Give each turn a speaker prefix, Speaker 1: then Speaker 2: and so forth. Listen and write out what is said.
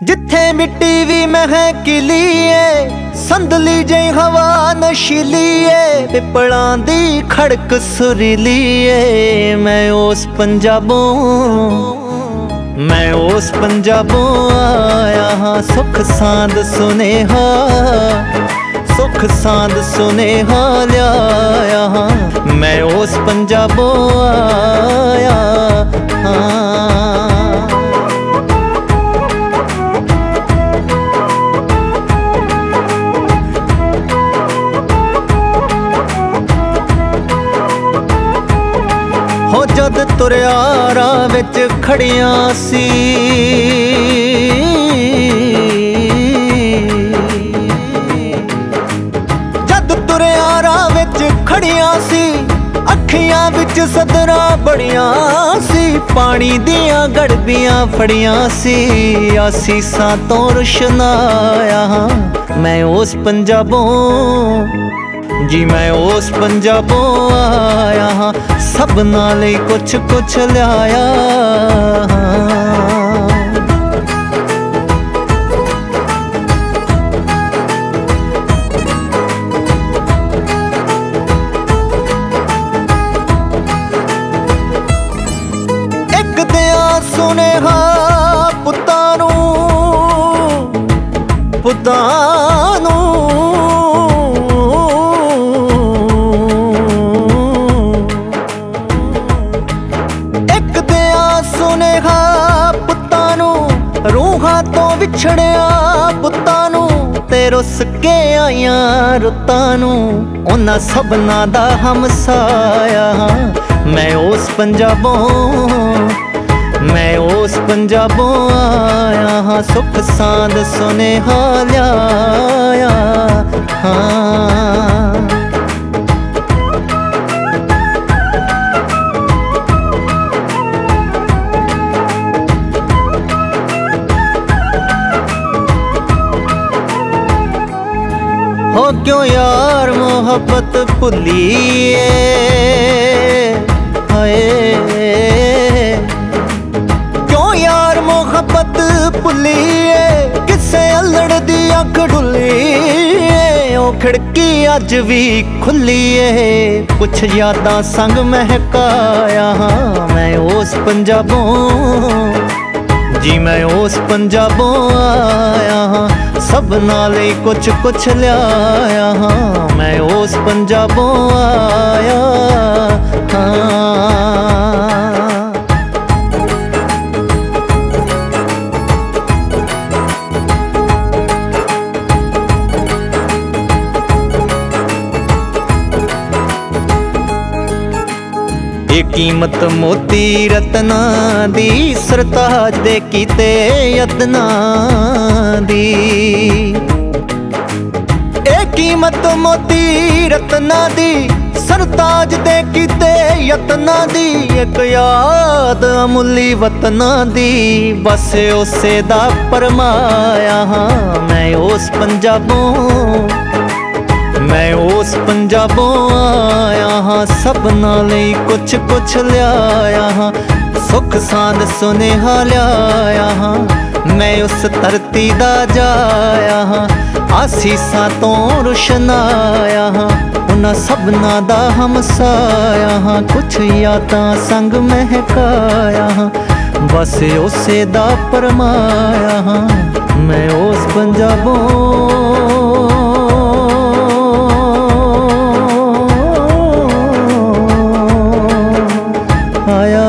Speaker 1: जिथे मिट्टी भी महकीली है, संदली जई हवा नशीली है, पिपलां दी खड़क सुरीली है। मैं उस पंजाबों आया हाँ, सुख सांद सुनेहा, सुख सांद सुनेहा लिया हाँ। मैं उस पंजाबों आया हाँ। हो जद तुरिया राह विच खड़ियां सी, जद तुरिया राह विच खड़ियां सी, अखियां विच सदरा बड़ियां सी, पानी दियां गड़बियां फड़ियां सी, आसीसां तो रुशनाया हाँ। मैं उस पंजाबों जी, मैं उस पंजाबों आया हाँ, सब नाले कुछ कुछ लिया। एक दिया सुनेहा पुत्तां नूं, रूहां तो विछड़िया पुत्तां नूं, ते रुस के आईयां रुत्तां नूं, उन्हां सबना दा हमसाया हाँ। मैं उस पंजाबों आया हाँ, सुख सांद सुनेहा लिया हाँ। हो क्यों यार मोहब्बत भुलिए, हाय क्यों यार मोहब्बत भुलिए, किसे अल्लड़ दी अख डुलिए, ओ खिड़की अज भी खुली है, कुछ यादां संग महकाया हाँ। मैं उस पंजाबों जी, मैं उस पंजाबों आया हाँ, सब नाले कुछ कुछ लिया हाँ। मैं उस पंजाबों आया हाँ। कीमत मोती रत्ना दी, सरताज दे कीते यत्ना दी। कीमत मोती रत्ना दी, सरताज दे कीते यत्ना दी, एक याद अमुली वतना दी, बस उसे दा परमाया हाँ। मैं उस पंजाबों आया हाँ, सब नाले कुछ कुछ लिया हाँ, सुख सांद सुनेहा लिया हाँ। मैं उस धरती दा जाया हाँ, आसीसां तो रुशनाया हाँ, उन्हां सबना दा हमसाया हाँ, कुछ यादां संग महकाया हाँ, बस उसे दा परमाया हाँ। मैं उस पंजाबों आया।